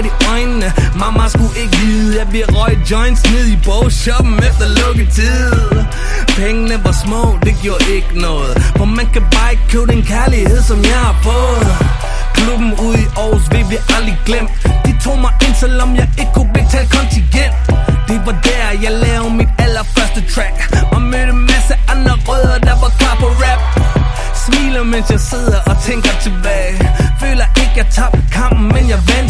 bright i øjnene. Mamma skulle ikke vide, jeg bliver røget joints ned i bogshoppen efter lukketid. Pengene var små, det gjorde ikke noget, for man kan bare ikke købe den kærlighed, som jeg har fået. Klubben ude i Aarhus vil vi aldrig glemt. De tog mig ind, selvom jeg ikke kunne betale kontingent. Det var der, jeg lavede mit allerførste track, og mødte en masse andre rødder, der var klar på rap. Smiler, mens jeg sidder og tænker tilbage. Føler ikke, jeg tabte kampen, men jeg vandt